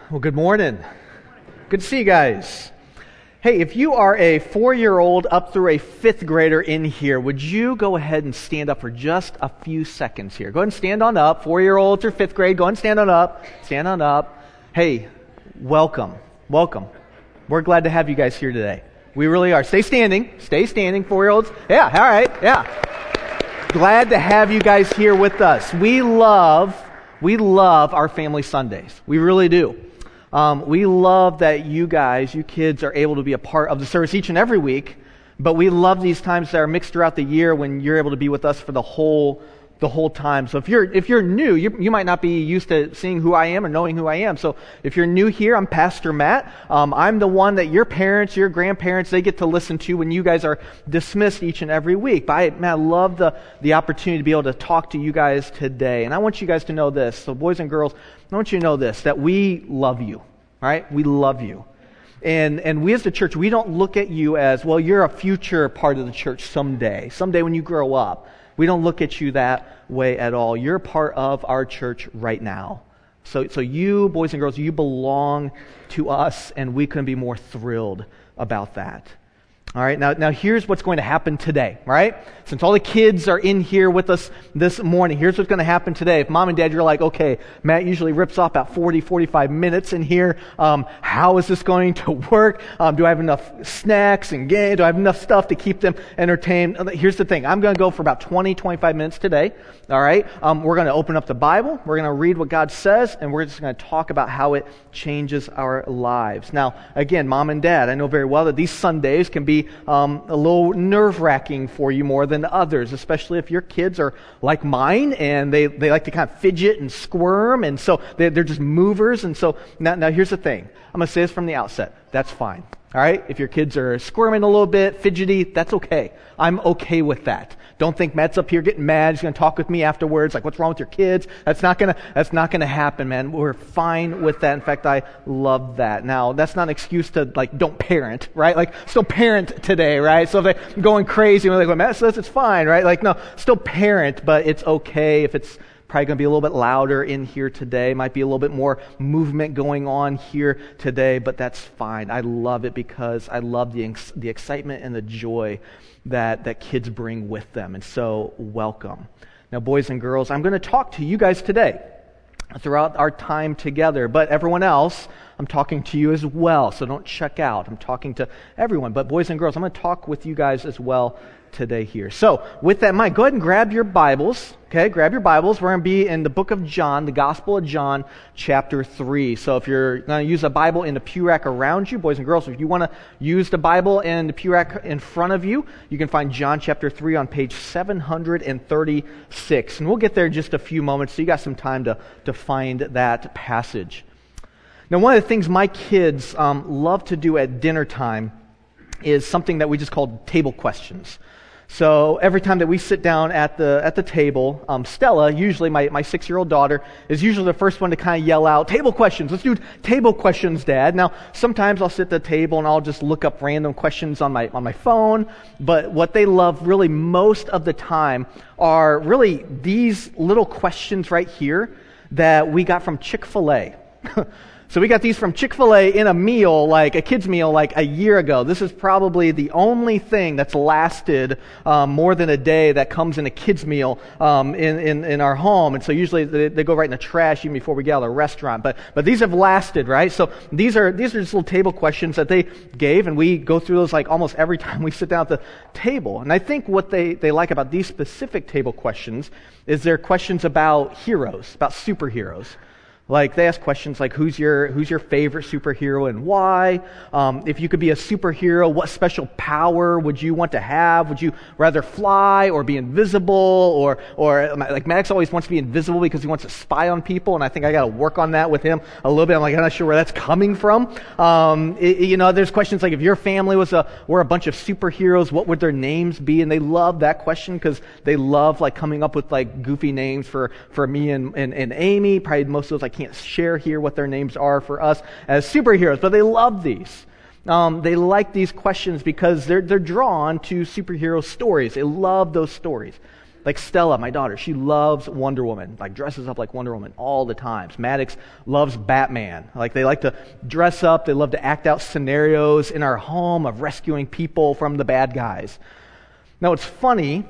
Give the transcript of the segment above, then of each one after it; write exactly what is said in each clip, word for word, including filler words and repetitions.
Well, good morning. Good to see you guys. Hey, if you are a four-year-old up through a fifth grader in here, would you go ahead and stand up for just a few seconds here? Go ahead and stand on up. Four-year-olds or fifth grade, go ahead and stand on up. Stand on up. Hey, welcome. Welcome. We're glad to have you guys here today. We really are. Stay standing. Stay standing, four-year-olds. Yeah, all right. Yeah. Glad to have you guys here with us. We love, we love our family Sundays. We really do. Um, we love that you guys, you kids, are able to be a part of the service each and every week, but we love these times that are mixed throughout the year when you're able to be with us for the whole the whole time. So if you're if you're new, you, you might not be used to seeing who I am or knowing who I am. So if you're new here, I'm Pastor Matt. Um, I'm the one that your parents, your grandparents, they get to listen to when you guys are dismissed each and every week. But I, man, I love the, the opportunity to be able to talk to you guys today. And I want you guys to know this. So boys and girls, I want you to know this, that we love you. All right? We love you. And and we as the church, we don't look at you as, well, you're a future part of the church someday. Someday when you grow up. We don't look at you that way at all. You're part of our church right now. So so you, boys and girls, you belong to us, and we couldn't be more thrilled about that. All right, now, now here's what's going to happen today, right? Since all the kids are in here with us this morning, here's what's going to happen today. If mom and dad, you're like, okay, Matt usually rips off about forty, forty-five minutes in here. Um, how is this going to work? Um, do I have enough snacks and game? Do I have enough stuff to keep them entertained? Here's the thing. I'm going to go for about twenty, twenty-five minutes today, all right? Um, we're going to open up the Bible. We're going to read what God says, and we're just going to talk about how it changes our lives. Now, again, mom and dad, I know very well that these Sundays can be Um, a little nerve-wracking for you more than others, especially if your kids are like mine and they, they like to kind of fidget and squirm, and so they're, they're just movers. And so now, now here's the thing. I'm going to say this from the outset. That's fine. All right? If your kids are squirming a little bit, fidgety, that's okay. I'm okay with that. Don't think Matt's up here getting mad. He's going to talk with me afterwards, like, what's wrong with your kids? That's not going to, that's not going to happen, man. We're fine with that. In fact, I love that. Now, that's not an excuse to, like, don't parent, right? Like, still parent today, right? So if they're going crazy, we're like, well, Matt says it's fine, right? Like, no, still parent, but it's okay if it's probably going to be a little bit louder in here today. Might be a little bit more movement going on here today, but that's fine. I love it because I love the the excitement and the joy that, that kids bring with them. And so, welcome. Now, boys and girls, I'm going to talk to you guys today throughout our time together, but everyone else, I'm talking to you as well, so don't check out. I'm talking to everyone, but boys and girls, I'm going to talk with you guys as well today here. So, with that in mind, go ahead and grab your Bibles, okay? Grab your Bibles. We're going to be in the book of John, the Gospel of John, chapter three. So, if you're going to use a Bible in the pew rack around you, boys and girls, if you want to use the Bible in the pew rack in front of you, you can find John chapter three on page seven thirty-six. And we'll get there in just a few moments, so you got some time to, to find that passage. Now, one of the things my kids um, love to do at dinner time is something that we just call table questions. So every time that we sit down at the at the table, um, Stella, usually my, my six-year-old daughter, is usually the first one to kind of yell out, table questions. Let's do table questions, Dad. Now, sometimes I'll sit at the table and I'll just look up random questions on my on my phone. But what they love really most of the time are really these little questions right here that we got from Chick-fil-A. So we got these from Chick-fil-A in a meal, like a kid's meal, like a year ago. This is probably the only thing that's lasted um, more than a day that comes in a kid's meal um, in, in, in our home. And so usually they, they go right in the trash even before we get out of the restaurant. But but these have lasted, right? So these are these are just little table questions that they gave, and we go through those like almost every time we sit down at the table. And I think what they, they like about these specific table questions is they're questions about heroes, about superheroes. Like, they ask questions like, who's your who's your favorite superhero and why? Um, if you could be a superhero, what special power would you want to have? Would you rather fly or be invisible? Or, or like, Max always wants to be invisible because he wants to spy on people, and I think I got to work on that with him a little bit. I'm like, I'm not sure where that's coming from. Um, it, you know, there's questions like, if your family was a were a bunch of superheroes, what would their names be? And they love that question because they love, like, coming up with, like, goofy names for, for me and, and, and Amy. Probably most of those I can't share here what their names are for us as superheroes, but they love these. Um, they like these questions because they're they're drawn to superhero stories. They love those stories. like Stella, my daughter, she loves Wonder Woman, like dresses up like Wonder Woman all the time. Maddox loves Batman. Like they like to dress up, they love to act out scenarios in our home of rescuing people from the bad guys. Now what's funny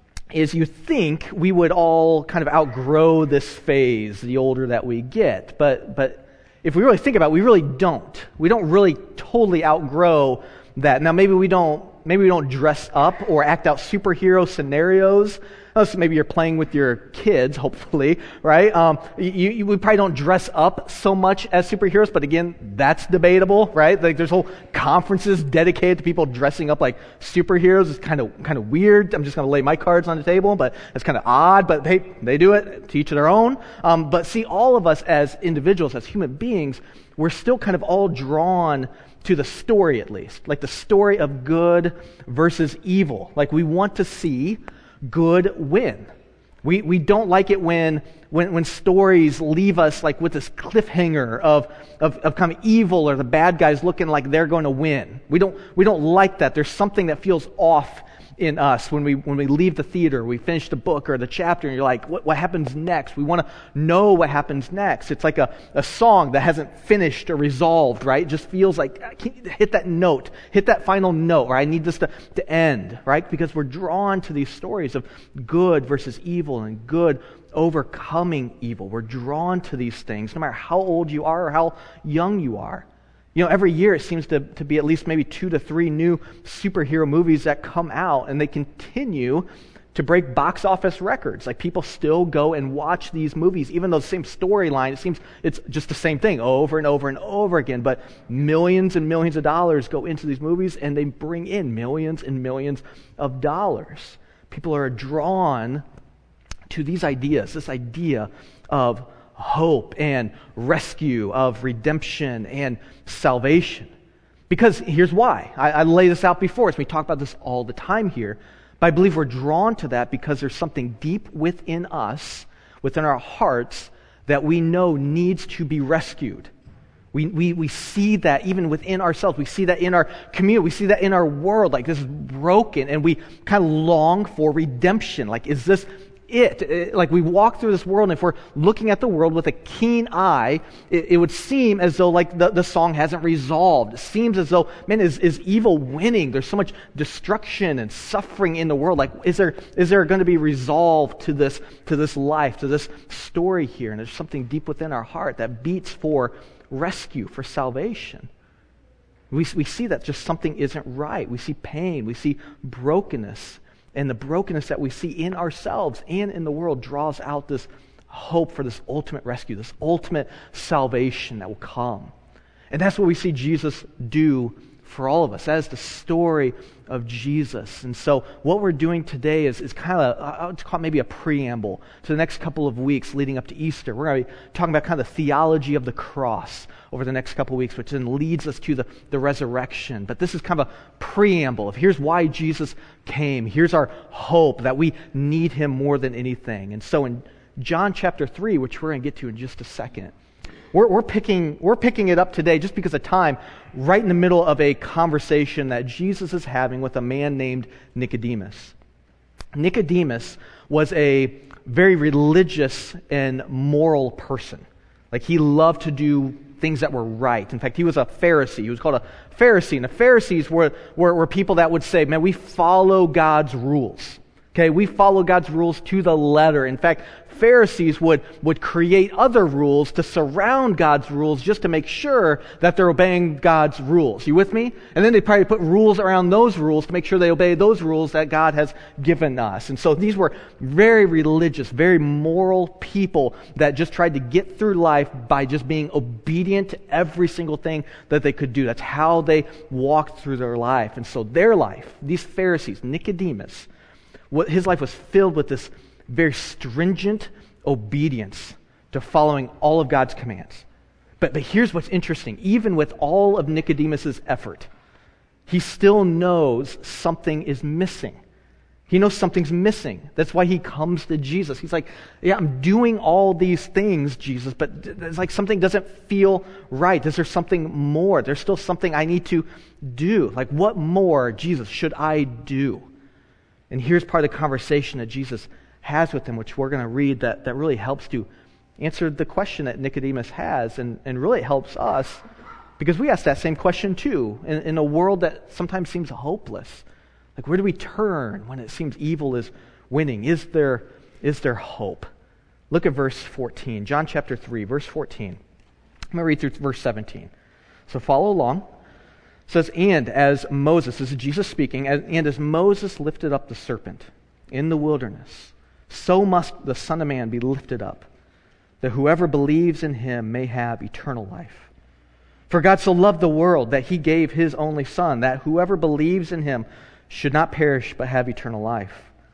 is you think we would all kind of outgrow this phase the older that we get, but but if we really think about it, we really don't. We don't really totally outgrow that. Now maybe we don't maybe we don't dress up or act out superhero scenarios. Unless maybe you're playing with your kids, hopefully, right? Um, you, you, we probably don't dress up so much as superheroes, but again, that's debatable, right? Like there's whole conferences dedicated to people dressing up like superheroes. It's kind of kind of weird. I'm just going to lay my cards on the table, but it's kind of odd. But hey, they do it, to each their own. Um, but see, all of us as individuals, as human beings, we're still kind of all drawn to the story, at least, like the story of good versus evil. Like we want to see good win. We we don't like it when when when stories leave us like with this cliffhanger of of of kind of evil or the bad guys looking like they're going to win. We don't we don't like that. There's something that feels off in us when we when we leave the theater, we finish the book or the chapter, and you're like, what what happens next? We want to know what happens next. It's like a, a song that hasn't finished or resolved, right? It just feels like, I can't hit that note, hit that final note, or I need this to, to end, right? Because we're drawn to these stories of good versus evil and good overcoming evil. We're drawn to these things, no matter how old you are or how young you are. You know, every year it seems to, to be at least maybe two to three new superhero movies that come out, and they continue to break box office records. Like people still go and watch these movies, even though the same storyline, it seems it's just the same thing over and over and over again. But millions and millions of dollars go into these movies, and they bring in millions and millions of dollars. People are drawn to these ideas, this idea of hope and rescue, of redemption and salvation. Because here's why. I, I lay this out before us. We talk about this all the time here. But I believe we're drawn to that because there's something deep within us, within our hearts, that we know needs to be rescued. We, we, we see that even within ourselves. We see that in our community. We see that in our world. Like this is broken, and we kind of long for redemption. Like, is this It, it, like we walk through this world, and if we're looking at the world with a keen eye, it, it would seem as though like the, the song hasn't resolved. It seems as though, man, is, is evil winning? There's so much destruction and suffering in the world. Like, is there is there going to be resolve to this to this life, to this story here? And there's something deep within our heart that beats for rescue, for salvation. We we see that just something isn't right. We see pain. We see brokenness. And the brokenness that we see in ourselves and in the world draws out this hope for this ultimate rescue, this ultimate salvation that will come. And that's what we see Jesus do for all of us. That is the story of Jesus. And so what we're doing today is, is kind of, I would call it maybe a preamble to the next couple of weeks leading up to Easter. We're going to be talking about kind of the theology of the cross over the next couple of weeks, which then leads us to the, the resurrection. But this is kind of a preamble of here's why Jesus came. Here's our hope that we need him more than anything. And so in John chapter three, which we're going to get to in just a second, We're, we're picking we're picking it up today just because of time, right in the middle of a conversation that Jesus is having with a man named Nicodemus. Nicodemus was a very religious and moral person. Like he loved to do things that were right. In fact, he was a Pharisee. He was called a Pharisee. And the Pharisees were, were, were people that would say, man, we follow God's rules. Okay, we follow God's rules to the letter. In fact, Pharisees would, would create other rules to surround God's rules just to make sure that they're obeying God's rules. You with me? And then they probably put rules around those rules to make sure they obey those rules that God has given us. And so these were very religious, very moral people that just tried to get through life by just being obedient to every single thing that they could do. That's how they walked through their life. And so their life, these Pharisees, Nicodemus, what his life was filled with this very stringent obedience to following all of God's commands. But but here's what's interesting. Even with all of Nicodemus's effort, he still knows something is missing. He knows something's missing. That's why he comes to Jesus. He's like, yeah, I'm doing all these things, Jesus, but it's like something doesn't feel right. Is there something more? There's still something I need to do. Like, what more, Jesus, should I do? And here's part of the conversation that Jesus has with him, which we're going to read, that, that really helps to answer the question that Nicodemus has, and, and really helps us, because we ask that same question too, in, in a world that sometimes seems hopeless. Like, where do we turn when it seems evil is winning? Is there, is there hope? Look at verse fourteen, John chapter three, verse fourteen. I'm going to read through verse seventeen. So follow along. It says, and as Moses, this is Jesus speaking, and as Moses lifted up the serpent in the wilderness, so must the Son of Man be lifted up, that whoever believes in him may have eternal life. For God so loved the world that he gave his only Son, that whoever believes in him should not perish but have eternal life.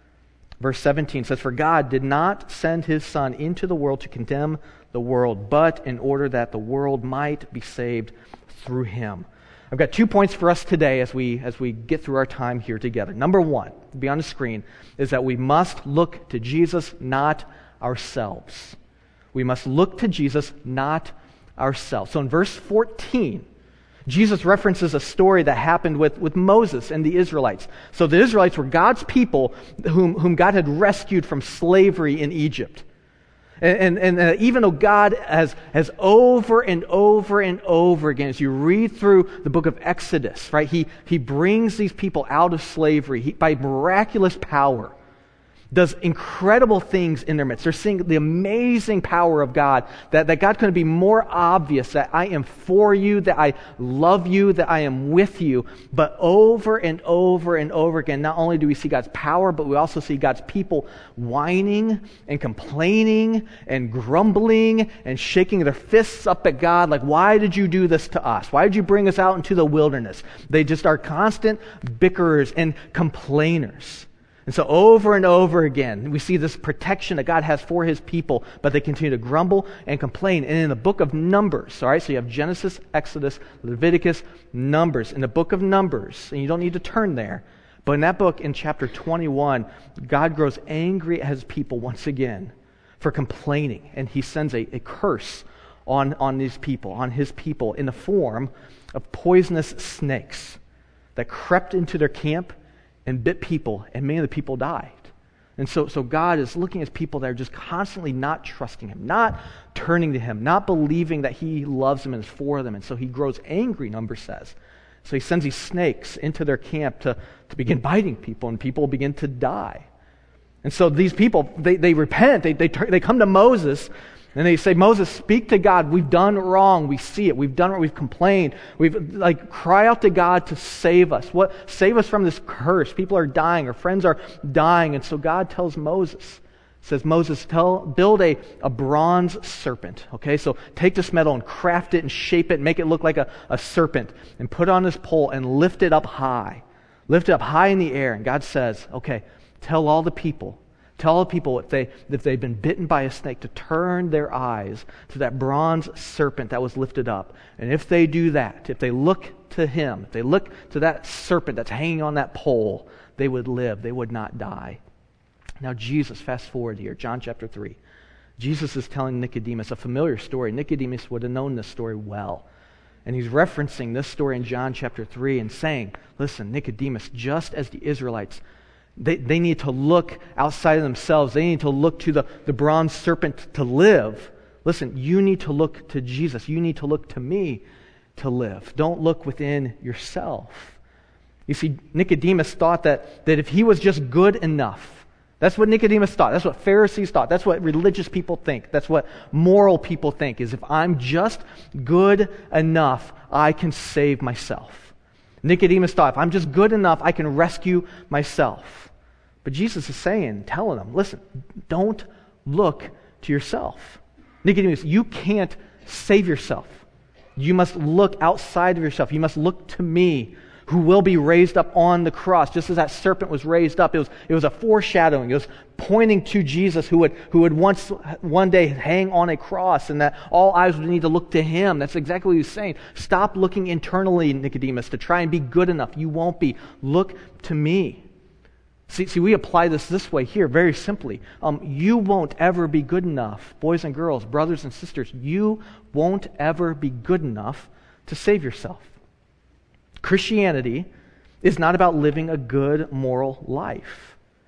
Verse seventeen says, for God did not send his Son into the world to condemn the world, but in order that the world might be saved through him. I've got two points for us today as we as we get through our time here together. Number one, to be on the screen, is that we must look to Jesus, not ourselves. We must look to Jesus, not ourselves. So in verse fourteen, Jesus references a story that happened with, with Moses and the Israelites. So the Israelites were God's people whom, whom God had rescued from slavery in Egypt. And, and, and uh, even though God has, has over and over and over again, as you read through the book of Exodus, right, he, he brings these people out of slavery he, by miraculous power, does incredible things in their midst. They're seeing the amazing power of God, that, that God couldn't be more obvious, that I am for you, that I love you, that I am with you. But over and over and over again, not only do we see God's power, but we also see God's people whining and complaining and grumbling and shaking their fists up at God, like, why did you do this to us? Why did you bring us out into the wilderness? They just are constant bickerers and complainers. And so over and over again, we see this protection that God has for his people, but they continue to grumble and complain. And in the book of Numbers, all right, so you have Genesis, Exodus, Leviticus, Numbers. In the book of Numbers, and you don't need to turn there, but in that book, in chapter twenty-one, God grows angry at his people once again for complaining, and he sends a, a curse on, on these people, on his people, in the form of poisonous snakes that crept into their camp and bit people, and many of the people died. And so, so God is looking at people that are just constantly not trusting him, not turning to him, not believing that he loves them and is for them. And so he grows angry, Numbers says. So he sends these snakes into their camp to, to begin biting people, and people begin to die. And so these people, they, they repent, they, they, they come to Moses, and they say, Moses, speak to God. We've done wrong. We see it. We've done it. We've complained. We've, like, cry out to God to save us. What? Save us from this curse. People are dying. Our friends are dying. And so God tells Moses, says, Moses, tell, build a, a bronze serpent. Okay, so take this metal and craft it and shape it and make it look like a, a serpent and put it on this pole and lift it up high. Lift it up high in the air. And God says, okay, tell all the people, Tell all the people if, they, if they've been bitten by a snake to turn their eyes to that bronze serpent that was lifted up. And if they do that, if they look to him, if they look to that serpent that's hanging on that pole, they would live. They would not die. Now Jesus, fast forward here, John chapter three. Jesus is telling Nicodemus a familiar story. Nicodemus would have known this story well. And he's referencing this story in John chapter three and saying, listen, Nicodemus, just as the Israelites, They, they need to look outside of themselves. They need to look to the, the bronze serpent to live. Listen, you need to look to Jesus. You need to look to me to live. Don't look within yourself. You see, Nicodemus thought that, that if he was just good enough, that's what Nicodemus thought. That's what Pharisees thought. That's what religious people think. That's what moral people think, is if I'm just good enough, I can save myself. Nicodemus thought, if I'm just good enough, I can rescue myself. But Jesus is saying, telling them, listen, don't look to yourself. Nicodemus, you can't save yourself. You must look outside of yourself. You must look to me, who will be raised up on the cross. Just as that serpent was raised up, it was, it was a foreshadowing. It was pointing to Jesus, who would, who would once, one day hang on a cross, and that all eyes would need to look to him. That's exactly what he's saying. Stop looking internally, Nicodemus, to try and be good enough. You won't be. Look to me. See, see, we apply this this way here, very simply. Um, you won't ever be good enough, boys and girls, brothers and sisters. You won't ever be good enough to save yourself. Christianity is not about living a good moral life.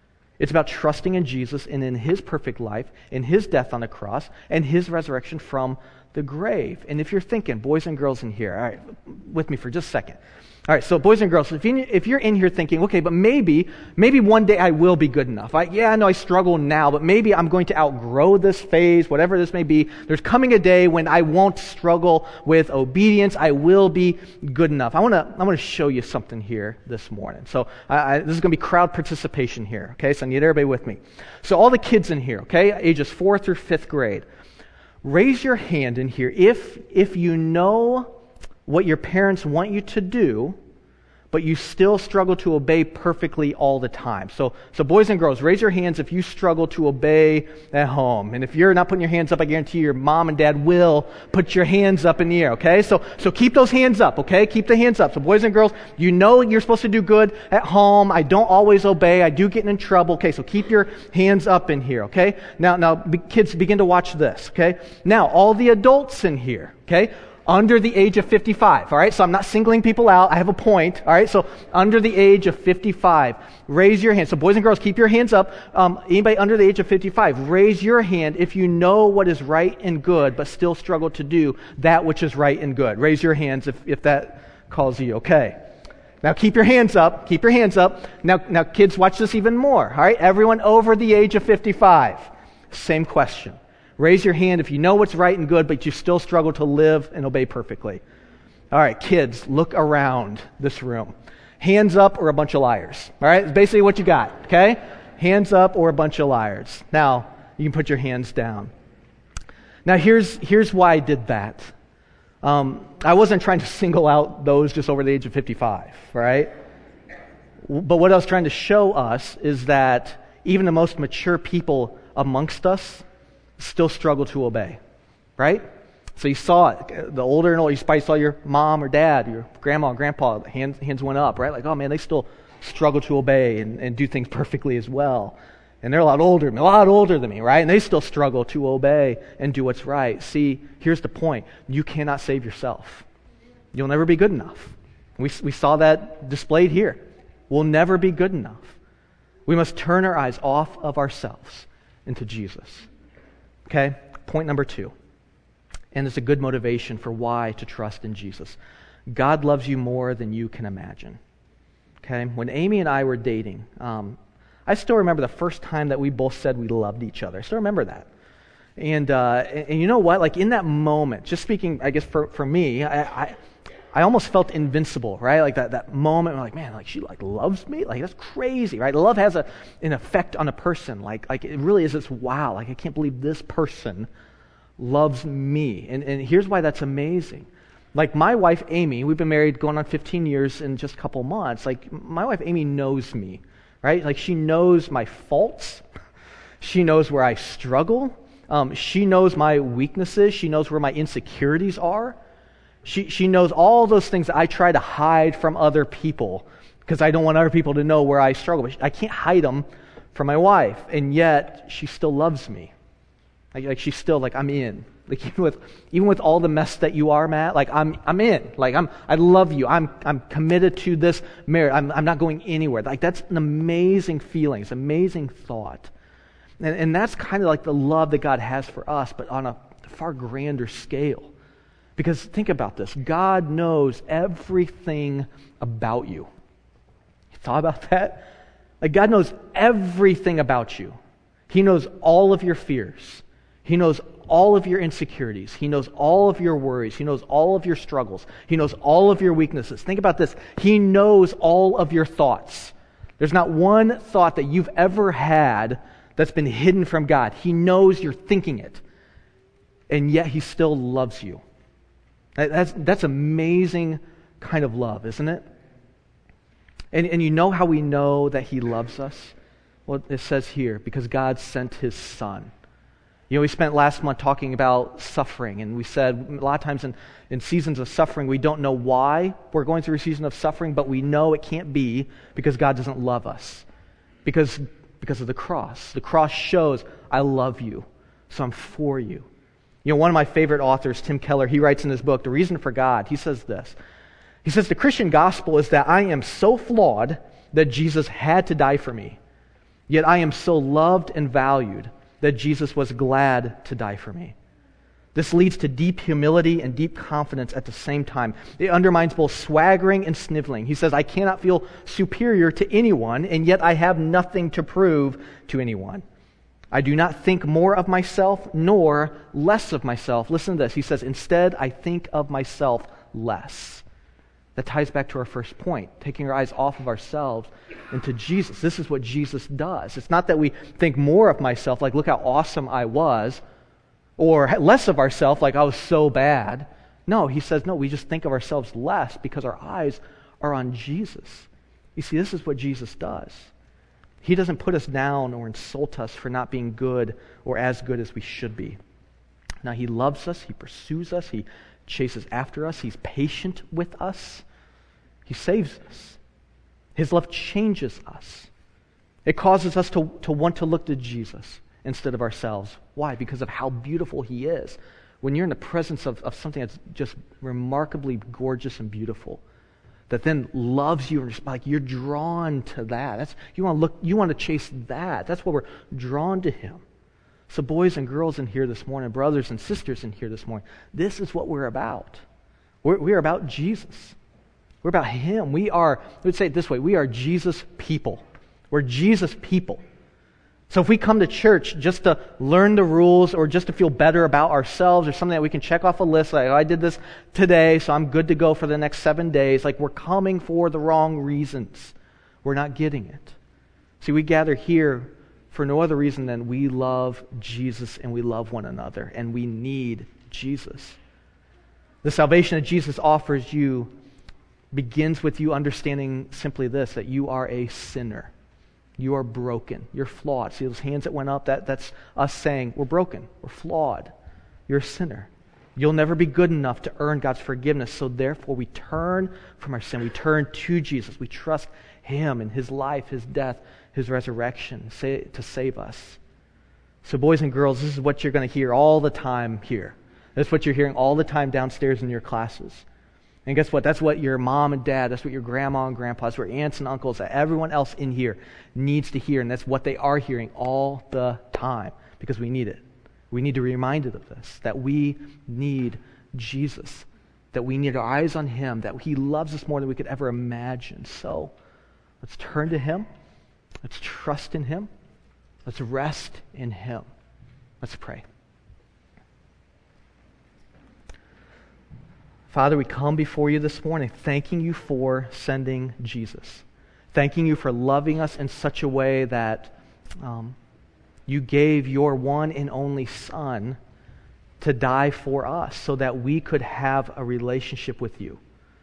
It's about trusting in Jesus and in his perfect life, in his death on the cross, and his resurrection from the grave. And if you're thinking, boys and girls in here, all right, with me for just a second. All right, so boys and girls, if, you, if you're in here thinking, okay, but maybe, maybe one day I will be good enough. I, yeah, I know I struggle now, but maybe I'm going to outgrow this phase, whatever this may be. There's coming a day when I won't struggle with obedience. I will be good enough. I want to I want to show you something here this morning. So I, I, this is going to be crowd participation here, okay? So I need everybody with me. So all the kids in here, okay, ages four through fifth grade, raise your hand in here if if you know what your parents want you to do, but you still struggle to obey perfectly all the time. So, so boys and girls, raise your hands if you struggle to obey at home. And if you're not putting your hands up, I guarantee your mom and dad will put your hands up in the air, okay? So, so keep those hands up, okay? Keep the hands up. So boys and girls, you know you're supposed to do good at home. I don't always obey. I do get in trouble, okay? So keep your hands up in here, okay? Now, now, be, kids, begin to watch this, okay? Now, all the adults in here, okay? Under the age of fifty-five, all right? So I'm not singling people out. I have a point, all right? So under the age of fifty-five, raise your hand. So boys and girls, keep your hands up. Um, anybody under the age of fifty-five, raise your hand if you know what is right and good, but still struggle to do that which is right and good. Raise your hands if, if that calls you okay. Now keep your hands up. Keep your hands up. Now, now kids, watch this even more, all right? Everyone over the age of fifty-five, same question. Raise your hand if you know what's right and good, but you still struggle to live and obey perfectly. All right, kids, look around this room. Hands up or a bunch of liars. All right, it's basically what you got, okay? Hands up or a bunch of liars. Now, you can put your hands down. Now, here's, here's why I did that. Um, I wasn't trying to single out those just over the age of fifty-five, right? But what I was trying to show us is that even the most mature people amongst us still struggle to obey, right? So you saw it. The older and older, you probably saw your mom or dad, your grandma and grandpa, hands, hands went up, right? Like, oh man, they still struggle to obey and, and do things perfectly as well. And they're a lot older than me, a lot older than me, right? And they still struggle to obey and do what's right. See, here's the point. You cannot save yourself. You'll never be good enough. We, we saw that displayed here. We'll never be good enough. We must turn our eyes off of ourselves into Jesus. Okay, point number two. And it's a good motivation for why to trust in Jesus. God loves you more than you can imagine. Okay, when Amy and I were dating, um, I still remember the first time that we both said we loved each other. I still remember that. And, uh, and, and you know what? Like in that moment, just speaking, I guess for, for me, I, I I almost felt invincible, right? Like that, that moment, like, man, like she like loves me? Like that's crazy, right? Love has a an effect on a person. Like, like it really is this wow, like I can't believe this person loves me. And, and here's why that's amazing. Like my wife, Amy, we've been married going on fifteen years in just a couple months. Like my wife, Amy, knows me, right? Like she knows my faults. She knows where I struggle. Um, she knows my weaknesses. She knows where my insecurities are. She she knows all those things that I try to hide from other people because I don't want other people to know where I struggle. But I can't hide them from my wife, and yet she still loves me. Like, like she's still like I'm in. Like even with even with all the mess that you are, Matt. Like I'm I'm in. Like I'm I love you. I'm I'm committed to this marriage. I'm I'm not going anywhere. Like that's an amazing feeling. It's an amazing thought, and and that's kind of like the love that God has for us, but on a far grander scale. Because think about this. God knows everything about you. You thought about that? Like God knows everything about you. He knows all of your fears. He knows all of your insecurities. He knows all of your worries. He knows all of your struggles. He knows all of your weaknesses. Think about this. He knows all of your thoughts. There's not one thought that you've ever had that's been hidden from God. He knows you're thinking it. And yet He still loves you. That's that's amazing kind of love, isn't it? And and you know how we know that He loves us? Well, it says here, because God sent His Son. You know, we spent last month talking about suffering, and we said a lot of times in, in seasons of suffering, we don't know why we're going through a season of suffering, but we know it can't be because God doesn't love us. Because, because of the cross. The cross shows, I love you, so I'm for you. You know, one of my favorite authors, Tim Keller, he writes in his book, The Reason for God, he says this. He says, the Christian gospel is that I am so flawed that Jesus had to die for me. Yet I am so loved and valued that Jesus was glad to die for me. This leads to deep humility and deep confidence at the same time. It undermines both swaggering and sniveling. He says, I cannot feel superior to anyone, and yet I have nothing to prove to anyone. I do not think more of myself, nor less of myself. Listen to this. He says, instead, I think of myself less. That ties back to our first point, taking our eyes off of ourselves into Jesus. This is what Jesus does. It's not that we think more of myself, like, look how awesome I was, or less of ourselves, like, I was so bad. No, he says, no, we just think of ourselves less because our eyes are on Jesus. You see, this is what Jesus does. He doesn't put us down or insult us for not being good or as good as we should be. Now, he loves us. He pursues us. He chases after us. He's patient with us. He saves us. His love changes us. It causes us to, to want to look to Jesus instead of ourselves. Why? Because of how beautiful he is. When you're in the presence of, of something that's just remarkably gorgeous and beautiful, that then loves you, and just like you're drawn to that. That's you want to look, you want to chase that. That's why we're drawn to him. So boys and girls in here this morning, brothers and sisters in here this morning, this is what we're about. We're, we're about Jesus. We're about him. We are, I would say it this way, we are Jesus people. We're Jesus people. So if we come to church just to learn the rules or just to feel better about ourselves or something that we can check off a list, like, oh, I did this today, so I'm good to go for the next seven days, like we're coming for the wrong reasons. We're not getting it. See, we gather here for no other reason than we love Jesus and we love one another and we need Jesus. The salvation that Jesus offers you begins with you understanding simply this, that you are a sinner. You are broken. You're flawed. See those hands that went up? That, that's us saying, we're broken. We're flawed. You're a sinner. You'll never be good enough to earn God's forgiveness. So therefore, we turn from our sin. We turn to Jesus. We trust him and his life, his death, his resurrection to save us. So boys and girls, this is what you're going to hear all the time here. This is what you're hearing all the time downstairs in your classes. And guess what? That's what your mom and dad, that's what your grandma and grandpa, that's what your aunts and uncles, that everyone else in here needs to hear. And that's what they are hearing all the time because we need it. We need to be reminded of this, that we need Jesus, that we need our eyes on him, that he loves us more than we could ever imagine. So let's turn to him. Let's trust in him. Let's rest in him. Let's pray. Father, we come before you this morning thanking you for sending Jesus. Thanking you for loving us in such a way that um, you gave your one and only Son to die for us so that we could have a relationship with you.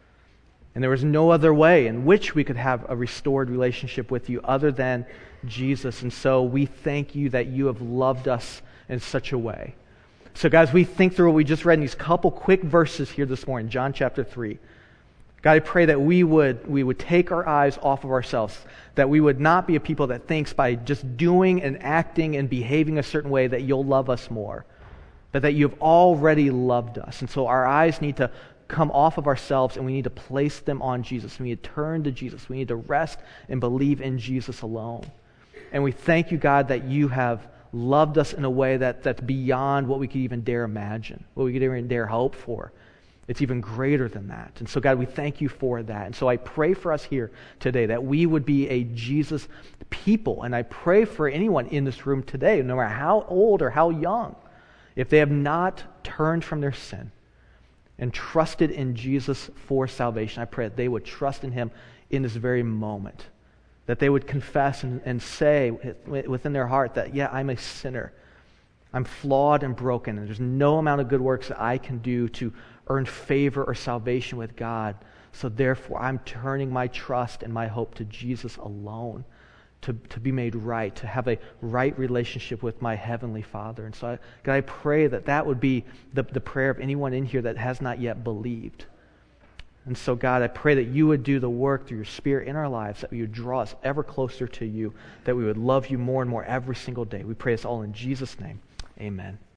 And there was no other way in which we could have a restored relationship with you other than Jesus. And so we thank you that you have loved us in such a way. So guys, we think through what we just read in these couple quick verses here this morning, John chapter three. God, I pray that we would we would take our eyes off of ourselves, that we would not be a people that thinks by just doing and acting and behaving a certain way that you'll love us more, but that you've already loved us. And so our eyes need to come off of ourselves and we need to place them on Jesus. We need to turn to Jesus. We need to rest and believe in Jesus alone. And we thank you, God, that you have loved us in a way that, that's beyond what we could even dare imagine, what we could even dare hope for. It's even greater than that. And so, God, we thank you for that. And so I pray for us here today that we would be a Jesus people. And I pray for anyone in this room today, no matter how old or how young, if they have not turned from their sin and trusted in Jesus for salvation, I pray that they would trust in him in this very moment. That they would confess and, and say within their heart that, yeah, I'm a sinner. I'm flawed and broken, and there's no amount of good works that I can do to earn favor or salvation with God. So therefore, I'm turning my trust and my hope to Jesus alone to, to be made right, to have a right relationship with my Heavenly Father. And so, I, God, I pray that that would be the, the prayer of anyone in here that has not yet believed. And so, God, I pray that you would do the work through your Spirit in our lives, that you would draw us ever closer to you, that we would love you more and more every single day. We pray this all in Jesus' name. Amen.